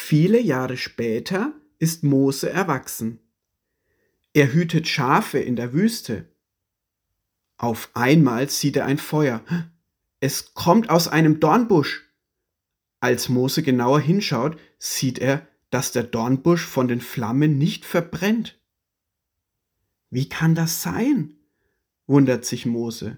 Viele Jahre später ist Mose erwachsen. Er hütet Schafe in der Wüste. Auf einmal sieht er ein Feuer. Es kommt aus einem Dornbusch. Als Mose genauer hinschaut, sieht er, dass der Dornbusch von den Flammen nicht verbrennt. Wie kann das sein? Wundert sich Mose.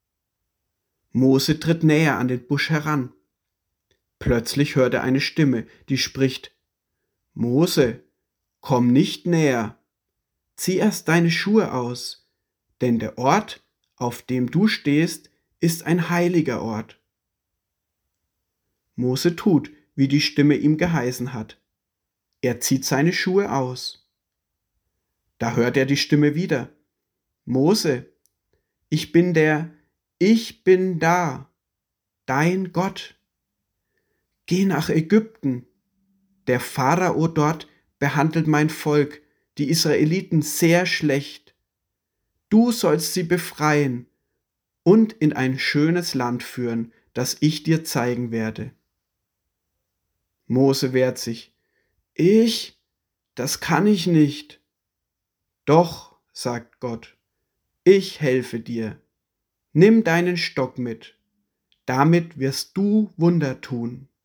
Mose tritt näher an den Busch heran. Plötzlich hört er eine Stimme, die spricht: Mose, komm nicht näher. Zieh erst deine Schuhe aus, denn der Ort, auf dem du stehst, ist ein heiliger Ort. Mose tut, wie die Stimme ihm geheißen hat. Er zieht seine Schuhe aus. Da hört er die Stimme wieder. Mose, ich bin da, dein Gott. Geh nach Ägypten. Der Pharao dort behandelt mein Volk, die Israeliten, sehr schlecht. Du sollst sie befreien und in ein schönes Land führen, das ich dir zeigen werde. Mose wehrt sich. Das kann ich nicht. Doch, sagt Gott, ich helfe dir. Nimm deinen Stock mit. Damit wirst du Wunder tun.